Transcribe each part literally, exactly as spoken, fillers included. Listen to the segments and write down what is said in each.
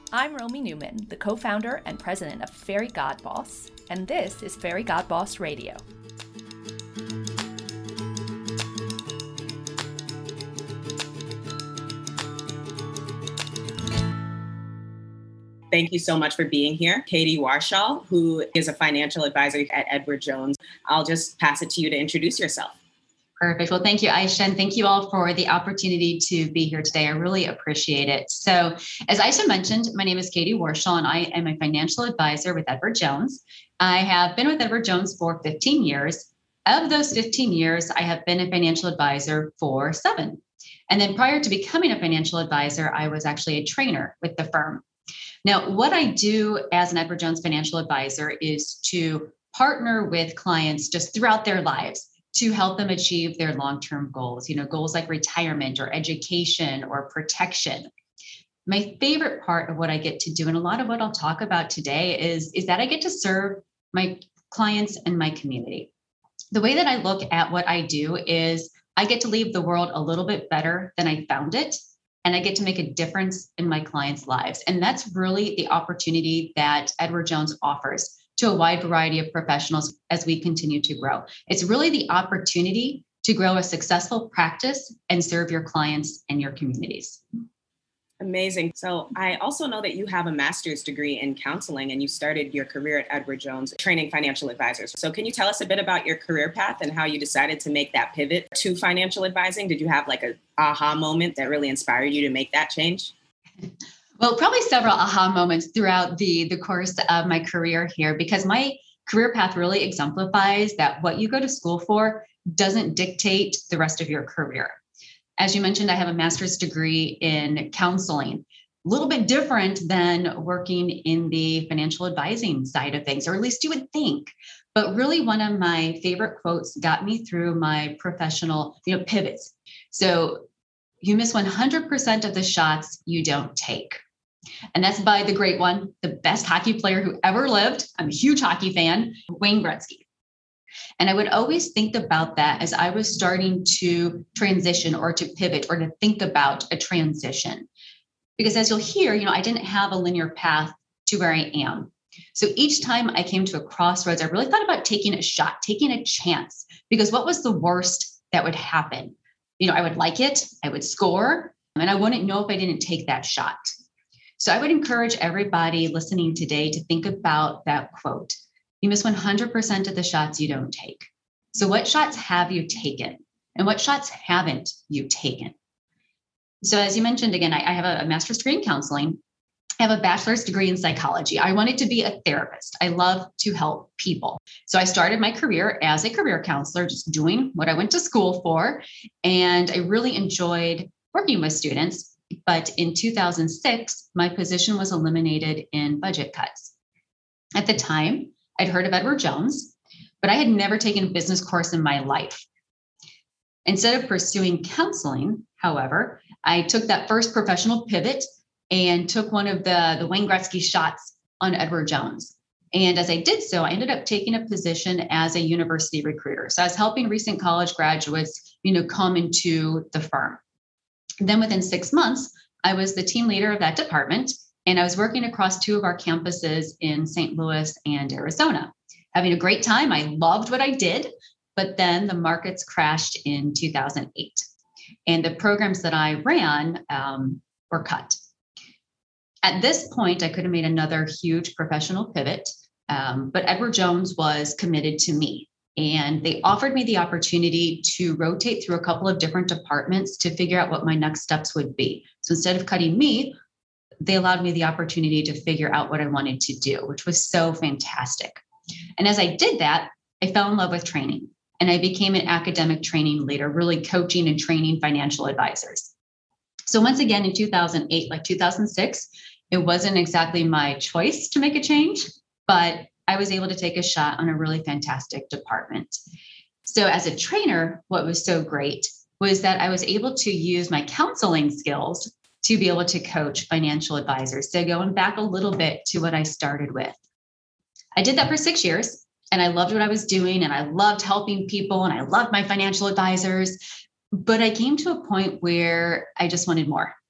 I'm Romy Newman, the co-founder and president of Fairy God Boss, and this is Fairy God Boss Radio. Thank you so much for being here. Katie Warshall, who is a financial advisor at Edward Jones. I'll just pass it to you to introduce yourself. Perfect. Well, thank you, Aisha, and thank you all for the opportunity to be here today. I really appreciate it. So as Aisha mentioned, my name is Katie Warshall, and I am a financial advisor with Edward Jones. I have been with Edward Jones for fifteen years. Of those fifteen years, I have been a financial advisor for seven. And then prior to becoming a financial advisor, I was actually a trainer with the firm. Now, what I do as an Edward Jones financial advisor is to partner with clients just throughout their lives to help them achieve their long-term goals, you know, goals like retirement or education or protection. My favorite part of what I get to do, and a lot of what I'll talk about today is, is that I get to serve my clients and my community. The way that I look at what I do is I get to leave the world a little bit better than I found it, and I get to make a difference in my clients' lives. And that's really the opportunity that Edward Jones offers to a wide variety of professionals as we continue to grow. It's really the opportunity to grow a successful practice and serve your clients and your communities. Amazing. So I also know that you have a master's degree in counseling and you started your career at Edward Jones training financial advisors. So can you tell us a bit about your career path and how you decided to make that pivot to financial advising? Did you have like a aha moment that really inspired you to make that change? Well, probably several aha moments throughout the, the course of my career here, because my career path really exemplifies that what you go to school for doesn't dictate the rest of your career. As you mentioned, I have a master's degree in counseling, a little bit different than working in the financial advising side of things, or at least you would think. But really, one of my favorite quotes got me through my professional, you know, pivots. So you miss one hundred percent of the shots you don't take. And that's by the great one, the best hockey player who ever lived. I'm a huge hockey fan, Wayne Gretzky. And I would always think about that as I was starting to transition or to pivot or to think about a transition. Because as you'll hear, you know, I didn't have a linear path to where I am. So each time I came to a crossroads, I really thought about taking a shot, taking a chance, because what was the worst that would happen? You know, I would like it, I would score, and I wouldn't know if I didn't take that shot. So I would encourage everybody listening today to think about that quote. You miss one hundred percent of the shots you don't take. So what shots have you taken? And what shots haven't you taken? So as you mentioned, again, I, I have a, a master's degree in counseling. I have a bachelor's degree in psychology. I wanted to be a therapist. I love to help people. So I started my career as a career counselor, just doing what I went to school for. And I really enjoyed working with students. But in two thousand six, my position was eliminated in budget cuts. At the time, I'd heard of Edward Jones, but I had never taken a business course in my life. Instead of pursuing counseling, however, I took that first professional pivot and took one of the, the Wayne Gretzky shots on Edward Jones. And as I did so, I ended up taking a position as a university recruiter. So I was helping recent college graduates, you know, come into the firm. Then within six months, I was the team leader of that department, and I was working across two of our campuses in Saint Louis and Arizona, having a great time. I loved what I did, but then the markets crashed in two thousand eight, and the programs that I ran um, were cut. At this point, I could have made another huge professional pivot, um, but Edward Jones was committed to me. And they offered me the opportunity to rotate through a couple of different departments to figure out what my next steps would be. So instead of cutting me, they allowed me the opportunity to figure out what I wanted to do, which was so fantastic. And as I did that, I fell in love with training. And I became an academic training leader, really coaching and training financial advisors. So once again, in two thousand eight, like two thousand six, it wasn't exactly my choice to make a change, but I was able to take a shot on a really fantastic department. So as a trainer, what was so great was that I was able to use my counseling skills to be able to coach financial advisors. So going back a little bit to what I started with. I did that for six years and I loved what I was doing and I loved helping people and I loved my financial advisors. But I came to a point where I just wanted more.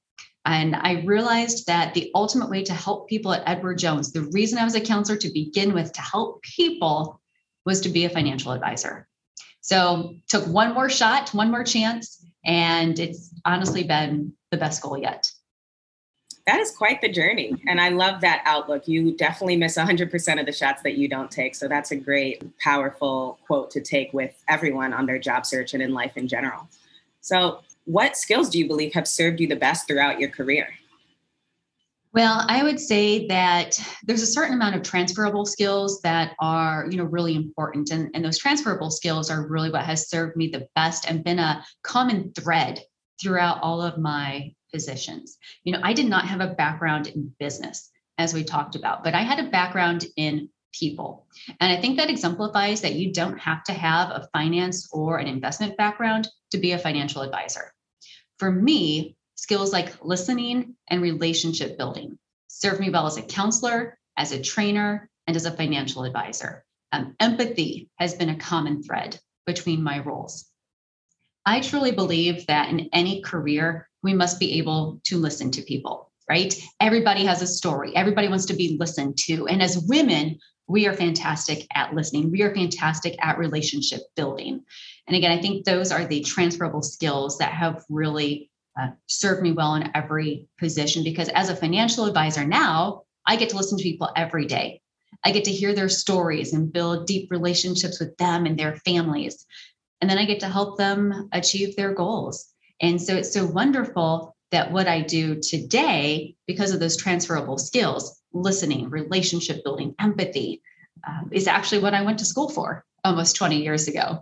And I realized that the ultimate way to help people at Edward Jones, the reason I was a counselor to begin with, to help people, was to be a financial advisor. So took one more shot, one more chance, and it's honestly been the best goal yet. That is quite the journey. And I love that outlook. You definitely miss one hundred percent of the shots that you don't take. So that's a great, powerful quote to take with everyone on their job search and in life in general. So what skills do you believe have served you the best throughout your career? Well, I would say that there's a certain amount of transferable skills that are, you know, really important. And, and those transferable skills are really what has served me the best and been a common thread throughout all of my positions. You know, I did not have a background in business, as we talked about, but I had a background in people. And I think that exemplifies that you don't have to have a finance or an investment background to be a financial advisor. For me, skills like listening and relationship building served me well as a counselor, as a trainer, and as a financial advisor. Um, empathy has been a common thread between my roles. I truly believe that in any career, we must be able to listen to people, right? Everybody has a story. Everybody wants to be listened to. And as women, we are fantastic at listening. We are fantastic at relationship building. And again, I think those are the transferable skills that have really uh, served me well in every position, because as a financial advisor now, I get to listen to people every day. I get to hear their stories and build deep relationships with them and their families. And then I get to help them achieve their goals. And so it's so wonderful that what I do today, because of those transferable skills, listening, relationship building, empathy, um, is actually what I went to school for almost twenty years ago.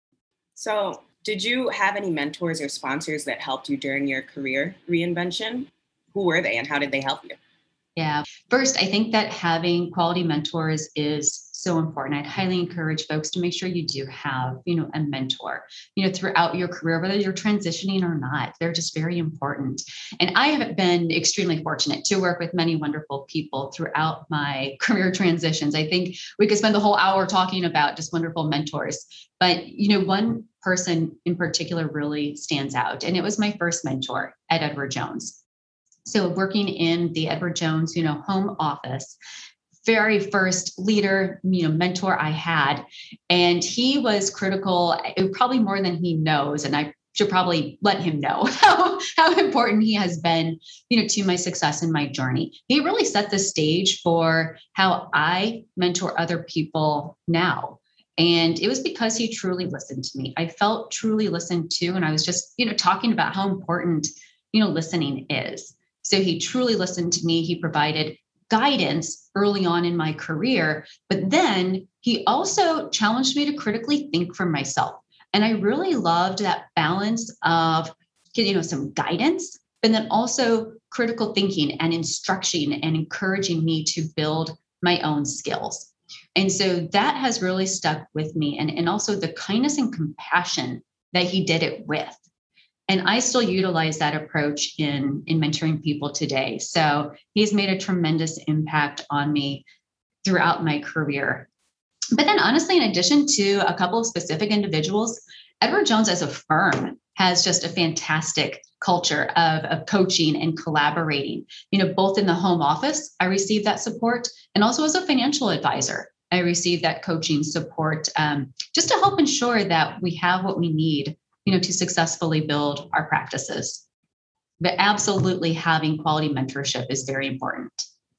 So did you have any mentors or sponsors that helped you during your career reinvention? Who were they and how did they help you? Yeah. First, I think that having quality mentors is so important. I'd highly encourage folks to make sure you do have, you know, a mentor, you know, throughout your career, whether you're transitioning or not. They're just very important. And I have been extremely fortunate to work with many wonderful people throughout my career transitions. I think we could spend the whole hour talking about just wonderful mentors. But, you know, one person in particular really stands out. And it was my first mentor at Edward Jones. So working in the Edward Jones, you know, home office, very first leader, you know, mentor I had. And he was critical, probably more than he knows. And I should probably let him know how, how important he has been, you know, to my success in my journey. He really set the stage for how I mentor other people now. And it was because he truly listened to me. I felt truly listened to, and I was just, you know, talking about how important, you know, listening is. So he truly listened to me. He provided guidance early on in my career, but then he also challenged me to critically think for myself. And I really loved that balance of, you know, some guidance, but then also critical thinking and instruction and encouraging me to build my own skills. And so that has really stuck with me. And, and also the kindness and compassion that he did it with. And I still utilize that approach in, in mentoring people today. So he's made a tremendous impact on me throughout my career. But then honestly, in addition to a couple of specific individuals, Edward Jones as a firm has just a fantastic culture of, of coaching and collaborating. You know, both in the home office, I received that support, and also as a financial advisor, I received that coaching support um, just to help ensure that we have what we need, you know, to successfully build our practices. But absolutely having quality mentorship is very important.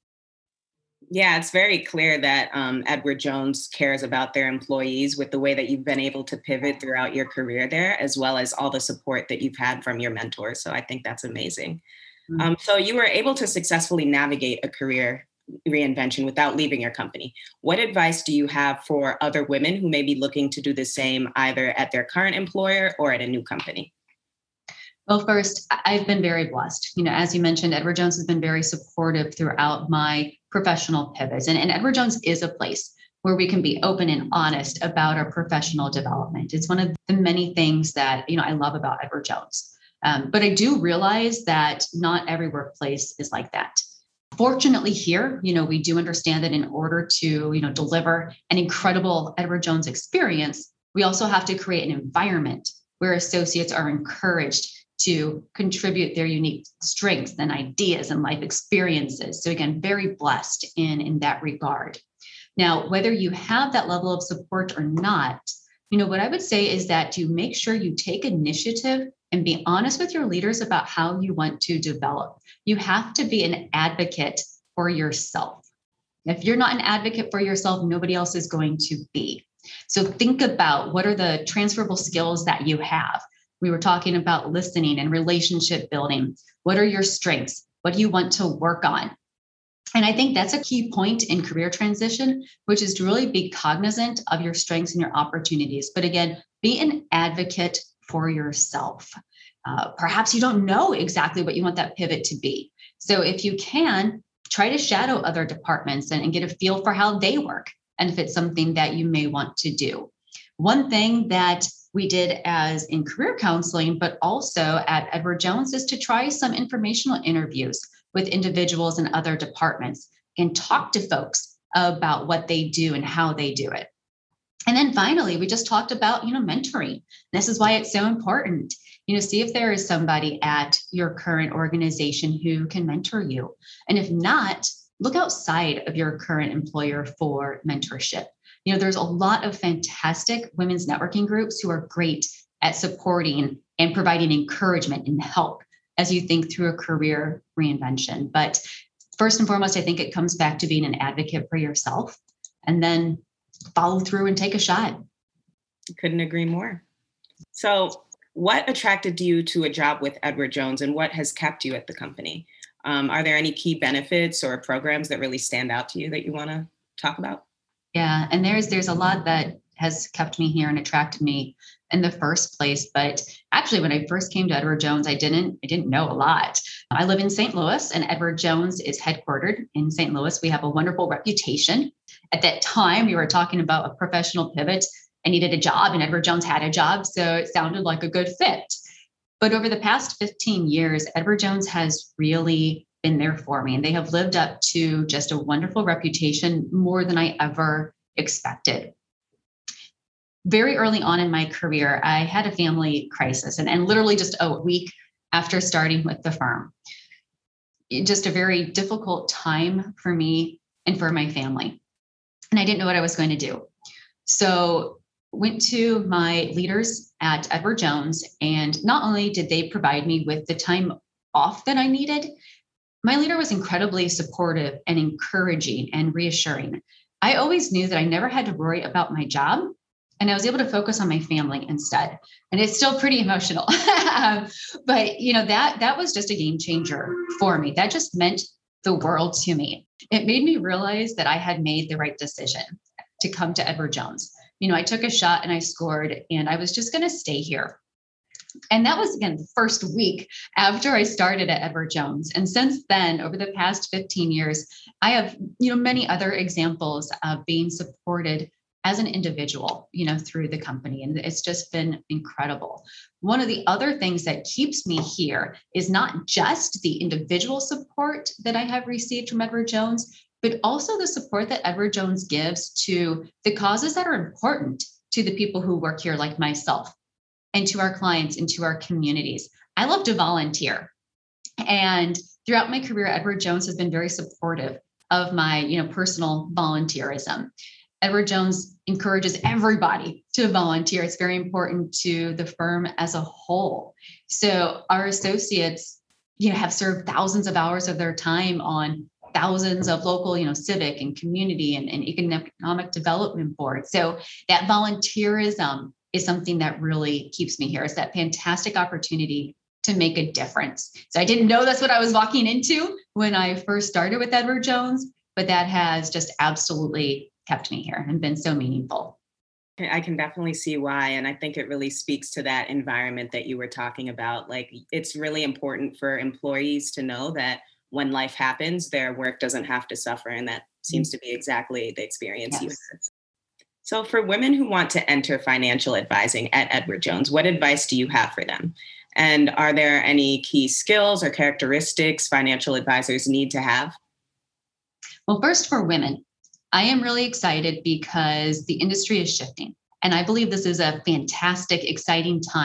Yeah, it's very clear that um, Edward Jones cares about their employees with the way that you've been able to pivot throughout your career there, as well as all the support that you've had from your mentors. So I think that's amazing. Mm-hmm. Um, so you were able to successfully navigate a career reinvention without leaving your company. What advice do you have for other women who may be looking to do the same either at their current employer or at a new company? Well, first, I've been very blessed. You know, as you mentioned, Edward Jones has been very supportive throughout my professional pivots. And, and Edward Jones is a place where we can be open and honest about our professional development. It's one of the many things that, you know, I love about Edward Jones. Um, but I do realize that not every workplace is like that. Fortunately here, you know, we do understand that in order to, you know, deliver an incredible Edward Jones experience, we also have to create an environment where associates are encouraged to contribute their unique strengths and ideas and life experiences. So again, very blessed in, in that regard. Now, whether you have that level of support or not, you know, what I would say is that you make sure you take initiative and be honest with your leaders about how you want to develop. You have to be an advocate for yourself. If you're not an advocate for yourself, nobody else is going to be. So think about what are the transferable skills that you have. We were talking about listening and relationship building. What are your strengths? What do you want to work on? And I think that's a key point in career transition, which is to really be cognizant of your strengths and your opportunities. But again, be an advocate for yourself. Uh, perhaps you don't know exactly what you want that pivot to be. So if you can, try to shadow other departments and, and get a feel for how they work and if it's something that you may want to do. One thing that we did as in career counseling, but also at Edward Jones, is to try some informational interviews with individuals in other departments and talk to folks about what they do and how they do it. And then finally, we just talked about, you know, mentoring. This is why it's so important. You know, see if there is somebody at your current organization who can mentor you. And if not, look outside of your current employer for mentorship. You know, there's a lot of fantastic women's networking groups who are great at supporting and providing encouragement and help as you think through a career reinvention. But first and foremost, I think it comes back to being an advocate for yourself and then follow through and take a shot. Couldn't agree more. So what attracted you to a job with Edward Jones and what has kept you at the company? Um, are there any key benefits or programs that really stand out to you that you want to talk about? Yeah, and there's there's a lot that has kept me here and attracted me in the first place. But actually, when I first came to Edward Jones, I didn't I didn't know a lot. I live in Saint Louis, and Edward Jones is headquartered in Saint Louis. We have a wonderful reputation. At that time, we were talking about a professional pivot. I needed a job, and Edward Jones had a job, so it sounded like a good fit. But over the past fifteen years, Edward Jones has really been there for me, and they have lived up to just a wonderful reputation, more than I ever expected. Very early on in my career, I had a family crisis, and, and literally just a week after starting with the firm. Just a very difficult time for me and for my family. And I didn't know what I was going to do. So went to my leaders at Edward Jones, and not only did they provide me with the time off that I needed, my leader was incredibly supportive and encouraging and reassuring. I always knew that I never had to worry about my job, and I was able to focus on my family instead. And it's still pretty emotional. But you know, that that was just a game changer for me. That just meant the world to me. It made me realize that I had made the right decision to come to Edward Jones. You know, I took a shot and I scored, and I was just going to stay here. And that was, again, the first week after I started at Edward Jones. And since then, over the past fifteen years, I have, you know, many other examples of being supported as an individual, you know, through the company. And it's just been incredible. One of the other things that keeps me here is not just the individual support that I have received from Edward Jones, but also the support that Edward Jones gives to the causes that are important to the people who work here, like myself, and to our clients and to our communities. I love to volunteer. And throughout my career, Edward Jones has been very supportive of my, you know, personal volunteerism. Edward Jones encourages everybody to volunteer. It's very important to the firm as a whole. So our associates, you know, have served thousands of hours of their time on thousands of local, you know, civic and community and, and economic development boards. So that volunteerism is something that really keeps me here. It's that fantastic opportunity to make a difference. So I didn't know that's what I was walking into when I first started with Edward Jones, but that has just absolutely kept me here and been so meaningful. I can definitely see why. And I think it really speaks to that environment that you were talking about. Like, it's really important for employees to know that when life happens, their work doesn't have to suffer. And that seems to be exactly the experience Yes. you had. So for women who want to enter financial advising at Edward Jones, what advice do you have for them? And are there any key skills or characteristics financial advisors need to have? Well, first, for women, I am really excited because the industry is shifting. And I believe this is a fantastic, exciting time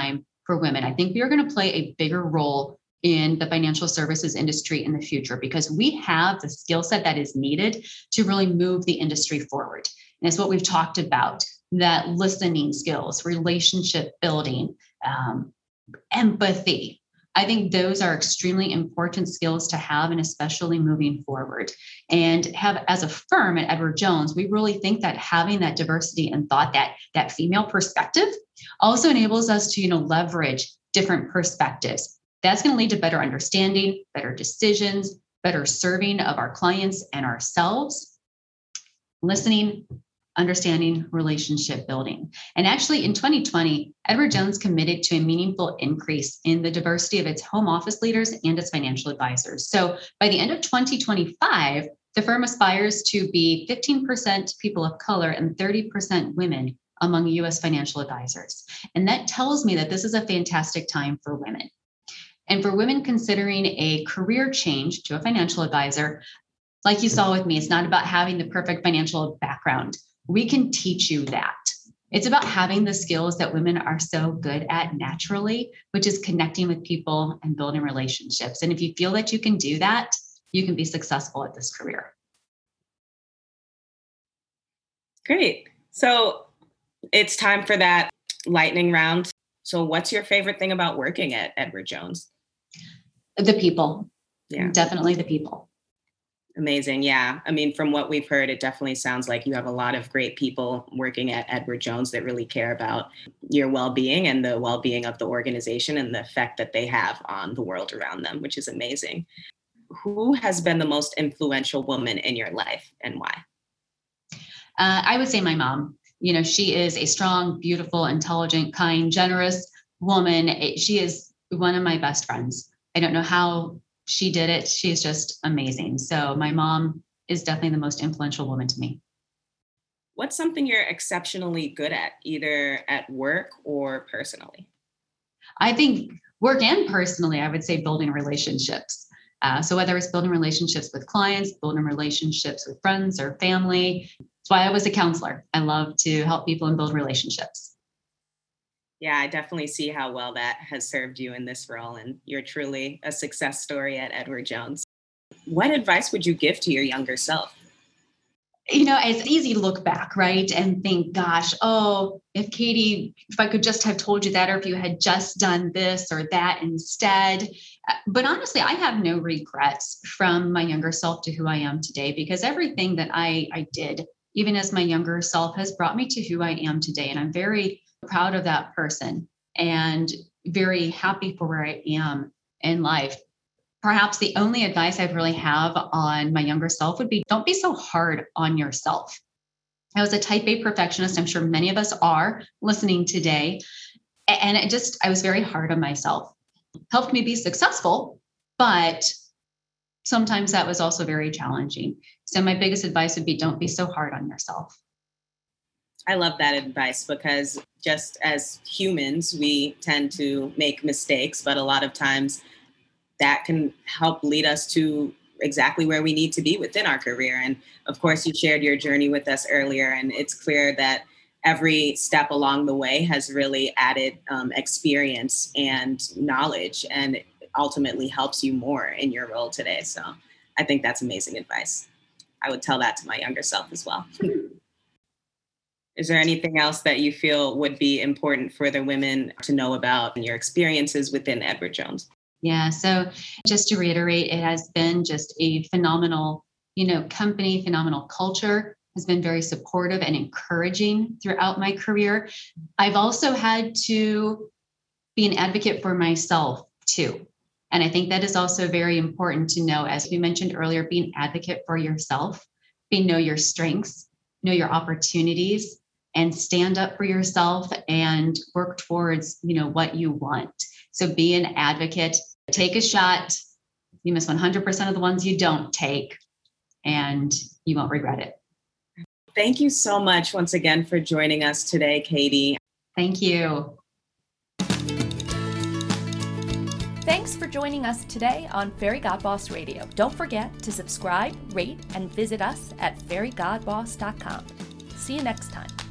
for women. I think we are going to play a bigger role in the financial services industry in the future because we have the skill set that is needed to really move the industry forward. And it's what we've talked about, that listening skills, relationship building, um, empathy. I think those are extremely important skills to have, and especially moving forward. And have, as a firm at Edward Jones, we really think that having that diversity in thought, that that female perspective, also enables us to, you know, leverage different perspectives. That's going to lead to better understanding, better decisions, better serving of our clients and ourselves, listening, understanding, relationship building. And actually in twenty twenty, Edward Jones committed to a meaningful increase in the diversity of its home office leaders and its financial advisors. So by the end of twenty twenty-five, the firm aspires to be fifteen percent people of color and thirty percent women among U S financial advisors. And that tells me that this is a fantastic time for women. And for women considering a career change to a financial advisor, like you saw with me, it's not about having the perfect financial background. We can teach you that. It's about having the skills that women are so good at naturally, which is connecting with people and building relationships. And if you feel that you can do that, you can be successful at this career. Great. So it's time for that lightning round. So what's your favorite thing about working at Edward Jones? The people. Yeah. Definitely the people. Amazing. Yeah. I mean, from what we've heard, it definitely sounds like you have a lot of great people working at Edward Jones that really care about your well-being and the well-being of the organization and the effect that they have on the world around them, which is amazing. Who has been the most influential woman in your life and why? Uh, I would say my mom. You know, she is a strong, beautiful, intelligent, kind, generous woman. She is one of my best friends. I don't know how she did it. She's just amazing. So my mom is definitely the most influential woman to me. What's something you're exceptionally good at, either at work or personally? I think work and personally, I would say building relationships. Uh, so whether it's building relationships with clients, building relationships with friends or family. That's why I was a counselor. I love to help people and build relationships. Yeah, I definitely see how well that has served you in this role, and you're truly a success story at Edward Jones. What advice would you give to your younger self? You know, it's easy to look back, right? And think, gosh, oh, if Katie, if I could just have told you that, or if you had just done this or that instead. But honestly, I have no regrets from my younger self to who I am today, because everything that I, I did, even as my younger self, has brought me to who I am today. And I'm very proud of that person and very happy for where I am in life. Perhaps the only advice I'd really have on my younger self would be, don't be so hard on yourself. I was a type A perfectionist. I'm sure many of us are listening today. And it just, I was very hard on myself. Helped me be successful, but sometimes that was also very challenging. So my biggest advice would be, don't be so hard on yourself. I love that advice, because just as humans, we tend to make mistakes, but a lot of times that can help lead us to exactly where we need to be within our career. And of course, you shared your journey with us earlier, and it's clear that every step along the way has really added um, experience and knowledge, and ultimately helps you more in your role today. So I think that's amazing advice. I would tell that to my younger self as well. Is there anything else that you feel would be important for the women to know about your experiences within Edward Jones? Yeah. So just to reiterate, it has been just a phenomenal, you know, company, phenomenal culture, has been very supportive and encouraging throughout my career. I've also had to be an advocate for myself too. And I think that is also very important to know, as we mentioned earlier, be an advocate for yourself, be know your strengths, know your opportunities, and stand up for yourself and work towards, you know, what you want. So be an advocate, take a shot. You miss one hundred percent of the ones you don't take, and you won't regret it. Thank you so much once again for joining us today, Katie. Thank you. Thanks for joining us today on Fairy God Boss Radio. Don't forget to subscribe, rate, and visit us at fairy god boss dot com. See you next time.